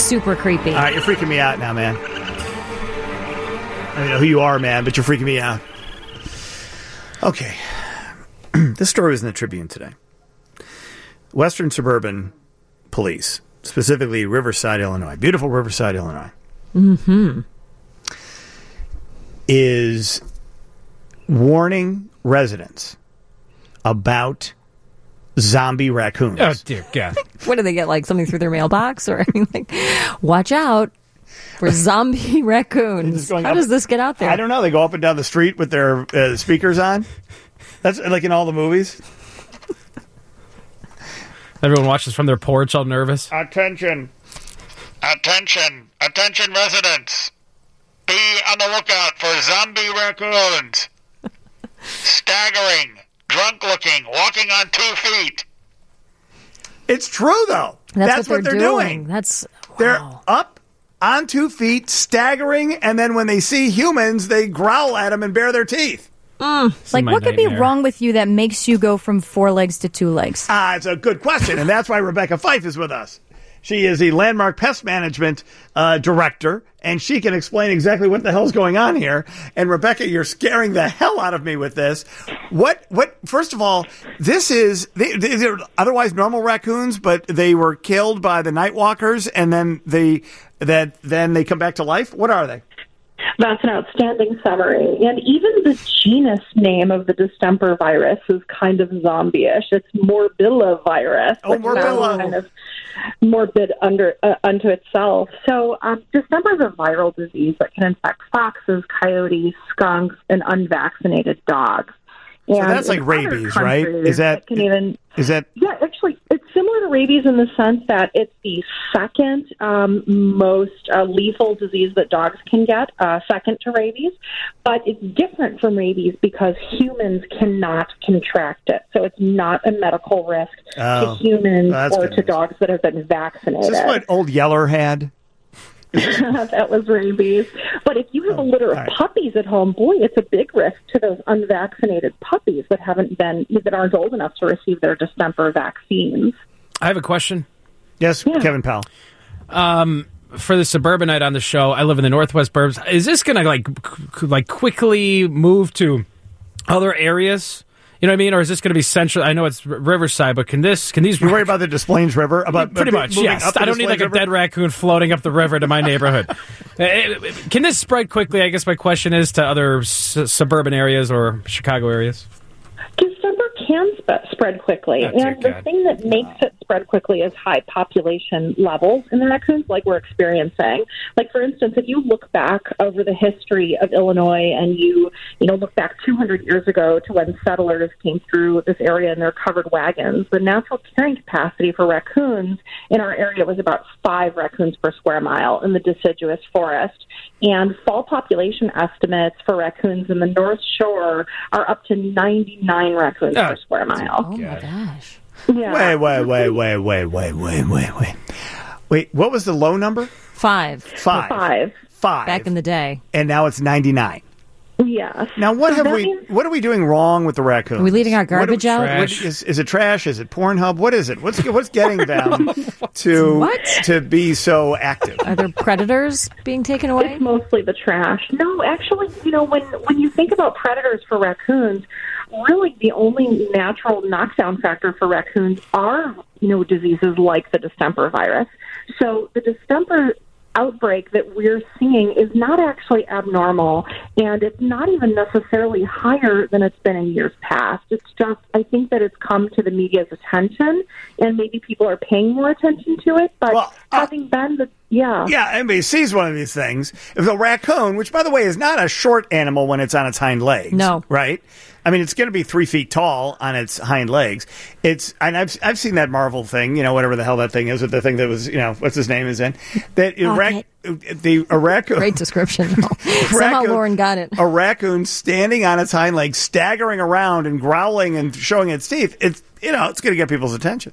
super creepy. All right, you're freaking me out now, man. I don't know who you are, man, but you're freaking me out. Okay. This story was in the Tribune today. Western Suburban Police, specifically Riverside, Illinois, beautiful Riverside, Illinois, is warning residents about zombie raccoons. Oh, dear God. What do they get, like something through their mailbox? Or like, watch out for zombie raccoons. How does this get out there? I don't know. They go up and down the street with their speakers on. That's like in all the movies. Everyone watches from their porch all nervous. Attention. Attention. Attention, residents. Be on the lookout for zombie raccoons. Staggering, drunk-looking, walking on 2 feet. It's true, though. That's what they're doing. They're up on 2 feet, staggering, and then when they see humans, they growl at them and bare their teeth. Like, what could be wrong with you that makes you go from 4 legs to 2 legs? It's a good question, and that's why Rebecca Fife is with us. She is the Landmark Pest Management Director, and she can explain exactly what the hell's going on here. And Rebecca, you're scaring the hell out of me with this. What? First of all, they're otherwise normal raccoons, but they were killed by the Nightwalkers, and then they come back to life. What are they? That's an outstanding summary. And even the genus name of the distemper virus is kind of zombie-ish. It's morbillivirus. Oh, Morbilla. Kind of morbid unto itself. So distemper is a viral disease that can infect foxes, coyotes, skunks, and unvaccinated dogs. So that's like rabies, right? Is that? Yeah, actually, it's similar to rabies in the sense that it's the second most lethal disease that dogs can get, second to rabies. But it's different from rabies because humans cannot contract it. So it's not a medical risk to humans or to dogs that have been vaccinated. Is this what Old Yeller had? That was rabies. But if you have a litter of puppies at home, boy, it's a big risk to those unvaccinated puppies that aren't old enough to receive their distemper vaccines. I have a question. Yes, yeah. Kevin Powell. For the suburbanite on the show, I live in the Northwest Burbs. Is this going to like quickly move to other areas? You know what I mean? Or is this going to be central? I know it's Riverside, but can these... You worry about the Des Plaines River? Pretty much, yes. I don't need like a dead raccoon floating up the river to my neighborhood. Can this spread quickly? I guess my question is to other suburban areas or Chicago areas. Distemper can spread quickly. And the thing that makes it spread quickly is high population levels in the raccoons like we're experiencing. Like, for instance, if you look back over the history of Illinois and you look back 200 years ago to when settlers came through this area in their covered wagons, the natural carrying capacity for raccoons in our area was about 5 raccoons per square mile in the deciduous forest. And fall population estimates for raccoons in the North Shore are up to 99 raccoons per square mile. Oh, my gosh. Yeah. Wait, what was the low number? 5. Back in the day. And now it's 99. Yes. Now, what are we doing wrong with the raccoons? Are we leaving our garbage out? Is it trash? Is it Pornhub? What is it? What's getting them to be so active? Are there predators being taken away? It's mostly the trash. No, actually, when you think about predators for raccoons, really the only natural knockdown factor for raccoons are, diseases like the distemper virus. So the distemper outbreak that we're seeing is not actually abnormal, and it's not even necessarily higher than it's been in years past. It's just, I think that it's come to the media's attention, and maybe people are paying more attention to it, but having been everybody sees one of these things. If a raccoon, which, by the way, is not a short animal when it's on its hind legs. No. Right? I mean, it's going to be 3 feet tall on its hind legs. And I've seen that Marvel thing, whatever the hell that thing is, with the thing that was, what's his name is in. A raccoon. Great description. Somehow Lauren got it. A raccoon standing on its hind legs, staggering around and growling and showing its teeth. It's going to get people's attention.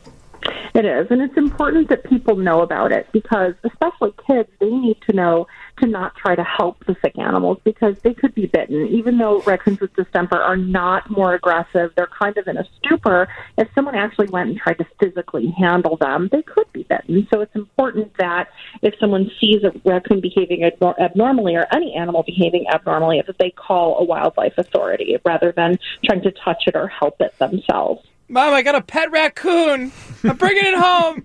It is, and it's important that people know about it because, especially kids, they need to know to not try to help the sick animals because they could be bitten. Even though raccoons with distemper are not more aggressive, they're kind of in a stupor. If someone actually went and tried to physically handle them, they could be bitten. So it's important that if someone sees a raccoon behaving abnormally or any animal behaving abnormally, that they call a wildlife authority rather than trying to touch it or help it themselves. Mom, I got a pet raccoon. I'm bringing it home.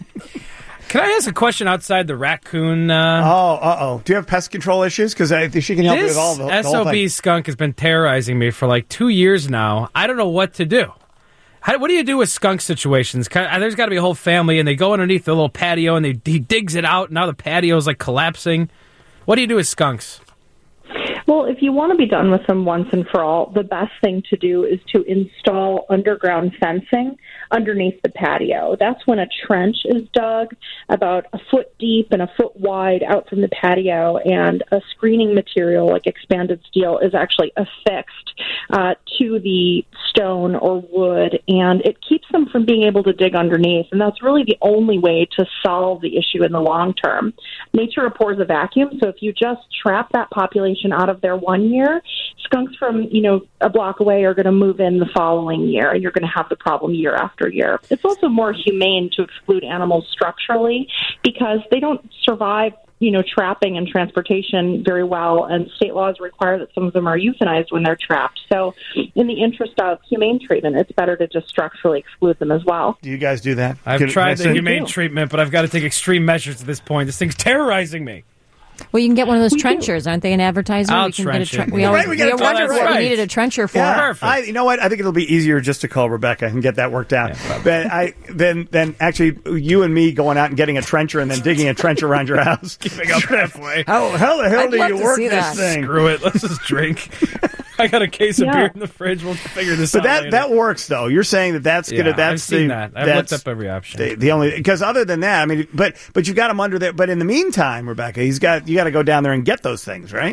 Can I ask a question outside the raccoon? Do you have pest control issues? Because I think she can help you with all the SOB whole thing. skunk has been terrorizing me for like 2 years now. I don't know what to do. What do you do with skunk situations? There's got to be a whole family, and they go underneath the little patio, and he digs it out, and now the patio is like collapsing. What do you do with skunks? Well, if you want to be done with them once and for all, the best thing to do is to install underground fencing underneath the patio. That's when a trench is dug about a foot deep and a foot wide out from the patio, and a screening material like expanded steel is actually affixed to the stone or wood, and it keeps them from being able to dig underneath. And that's really the only way to solve the issue in the long term. Nature abhors a vacuum, so if you just trap that population out of there 1 year, skunks from a block away are going to move in the following year, and you're going to have the problem year after year. It's also more humane to exclude animals structurally because they don't survive trapping and transportation very well, and state laws require that some of them are euthanized when they're trapped. So in the interest of humane treatment, it's better to just structurally exclude them as well. Do you guys do that? I've tried the humane treatment, but I've got to take extreme measures at this point. This thing's terrorizing me. Well, you can get one of those trenchers. Aren't they an advertisement? I'll trench it. We wondered what we needed a trencher for. Yeah. Perfect. You know what? I think it'll be easier just to call Rebecca and get that worked out. Yeah, then actually you and me going out and getting a trencher and then digging a trench around your house. Keeping up halfway. How the hell do you work this thing? Screw it. Let's just drink. I got a case of beer in the fridge. We'll figure this out. But that works though. You're saying that's gonna. That's I've seen that. I've looked up every option. The only because other than that, I mean, but you've got him under there. But in the meantime, Rebecca, you got to go down there and get those things, right?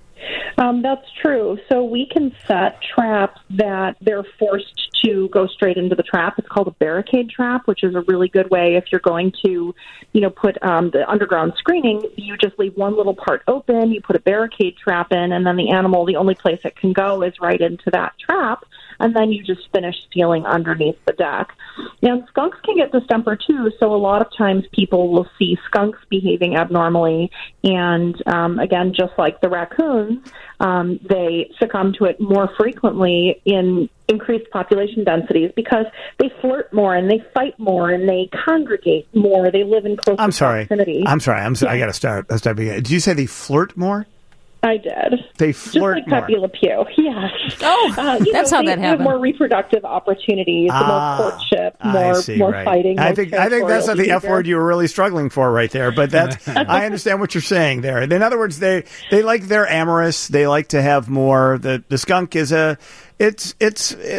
That's true. So we can set traps that they're forced to go straight into the trap. It's called a barricade trap, which is a really good way if you're going to, put the underground screening. You just leave one little part open, you put a barricade trap in, and then the animal, the only place it can go is right into that trap, and then you just finish sealing underneath the deck. And skunks can get distemper too, so a lot of times people will see skunks behaving abnormally, and again, just like the raccoons, they succumb to it more frequently in increased population densities because they flirt more and they fight more and they congregate more. They live in closer proximity. I'm sorry. I got to start. Did you say they flirt more? I did. They flirt just like Pepe Le Pew. Yes. Oh, that's how that happened. They have more reproductive opportunities, more courtship, more fighting. I think that's not the F word you were really struggling for right there. But that's I understand what you're saying there. In other words, they're amorous. They like to have more. The skunk is it's a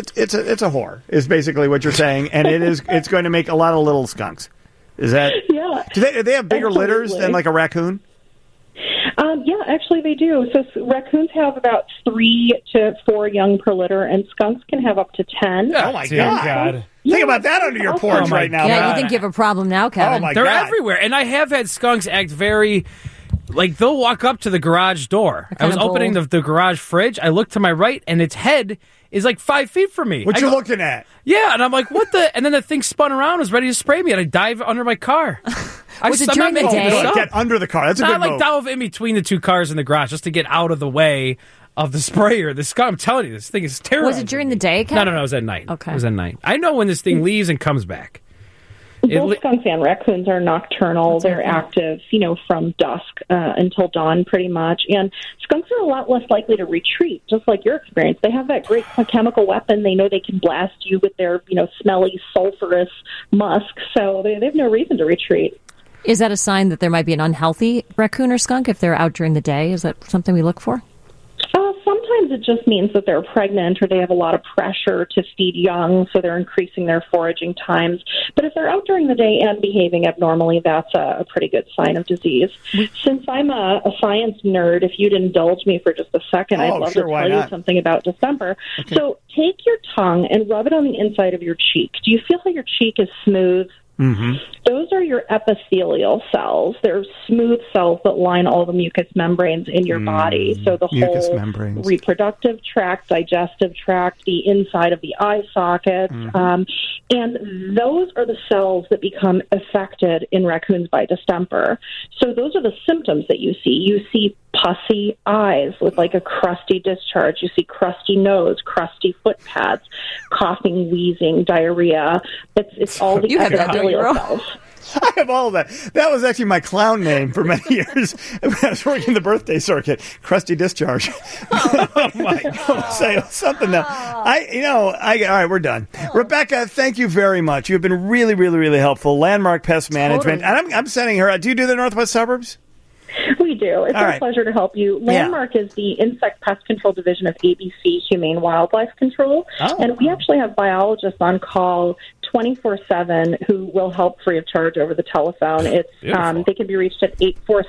whore. Is basically what you're saying, and it's going to make a lot of little skunks. Is that? Yeah. Do they have bigger litters than like a raccoon? Yeah, actually they do. So raccoons have about 3 to 4 young per litter, and skunks can have up to 10. Oh, my God. Think about that under your porch right now. Yeah, you think you have a problem now, Kevin. Oh, my They're God. everywhere. And I have had skunks act very... Like, they'll walk up to the garage door. I was opening the garage fridge. I look to my right, and its head is like 5 feet from me. What you looking at? Yeah, and I'm like, what the... And then the thing spun around, was ready to spray me, and I dive under my car. Was it during the day? Get under the car. That's a good move. I dove in between the two cars in the garage just to get out of the way of the sprayer. The skunk, I'm telling you, this thing is terrible. Was it during the day, Kevin? No, it was at night. Okay. It was at night. I know when this thing leaves and comes back. Both skunks and raccoons are nocturnal. They're active, from dusk until dawn pretty much. And skunks are a lot less likely to retreat, just like your experience. They have that great chemical weapon. They know they can blast you with their, smelly, sulfurous musk. So they have no reason to retreat. Is that a sign that there might be an unhealthy raccoon or skunk if they're out during the day? Is that something we look for? Sometimes it just means that they're pregnant or they have a lot of pressure to feed young, so they're increasing their foraging times. But if they're out during the day and behaving abnormally, that's a pretty good sign of disease. Since I'm a science nerd, if you'd indulge me for just a second, I'd love to tell you something about distemper. Okay. So take your tongue and rub it on the inside of your cheek. Do you feel how your cheek is smooth? Mm-hmm. Those are your epithelial cells. They're smooth cells that line all the mucous membranes in your body. So the whole reproductive tract, digestive tract, the inside of the eye sockets. And those are the cells that become affected in raccoons by distemper. So those are the symptoms that you see. You see pussy eyes with like a crusty discharge. You see crusty nose, crusty foot pads, coughing, wheezing, diarrhea. It's all the epithelial cells. I have all of that. That was actually my clown name for many years when I was working the birthday circuit. Crusty discharge. Oh my God. Say something now. All right, we're done. Rebecca, thank you very much. You've been really, really, really helpful. Landmark Pest Management. And I'm sending her out. Do you do the Northwest Suburbs? We do. It's our pleasure to help you. Landmark is the Insect Pest Control Division of ABC Humane Wildlife Control. And we actually have biologists on call 24/7 who will help free of charge over the telephone. It's they can be reached at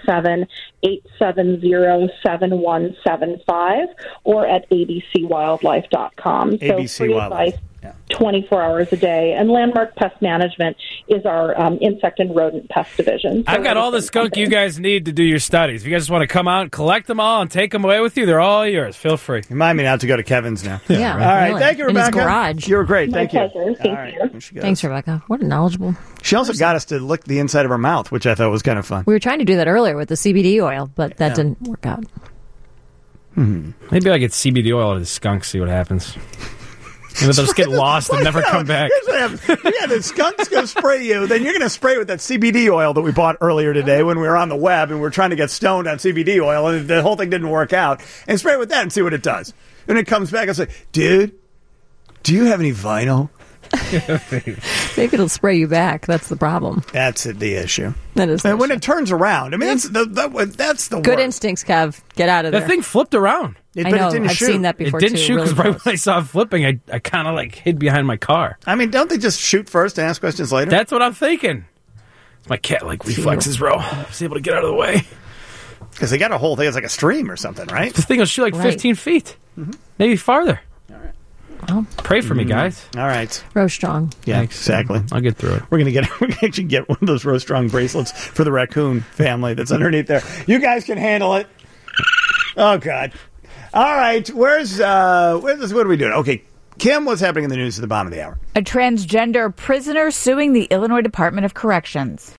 847-870-7175 or at abcwildlife.com. So free advice 24 hours a day. And Landmark Pest Management is our insect and rodent pest division. So I've got all the skunk you guys need to do your studies. If you guys just want to come out and collect them all and take them away with you, they're all yours. Feel free. Remind me not to go to Kevin's now. Yeah. All right. Really. Thank you, Rebecca. In his garage. You were great. My Thank pleasure. you. Thank you. Thanks, Rebecca. What a knowledgeable. She also got us to lick the inside of her mouth, which I thought was kind of fun. We were trying to do that earlier with the CBD oil, but that didn't work out. Maybe I get CBD oil to the skunks, see what happens. They'll just get lost and never come back. Here's what happens. The skunk's going to spray you. Then you're going to spray with that CBD oil that we bought earlier today when we were on the web and we were trying to get stoned on CBD oil, and the whole thing didn't work out. And spray with that and see what it does. And it comes back and say, dude, do you have any vinyl? Maybe it'll spray you back. That's the problem. That's the issue. That is the and when issue. it turns around, I mean, that's the good worst. instincts, Kev. Get out of there. The thing flipped around. I know. It didn't I've shoot. seen that before. It didn't too, shoot because really right when I saw it flipping, I kind of like hid behind my car. I mean, don't they just shoot first and ask questions later? That's what I'm thinking. My cat like reflexes, bro. I was able to get out of the way. Because they got a whole thing. It's like a stream or something, right? This thing will shoot like 15 feet, maybe farther. Well, pray for me, guys. All right. Row strong. Yeah, Thanks. exactly. I'll get through it. We're gonna actually get one of those Row Strong bracelets for the raccoon family that's underneath there. You guys can handle it. Oh God. All right. Where's what are we doing? Okay. Kim, what's happening in the news at the bottom of the hour? A transgender prisoner suing the Illinois Department of Corrections.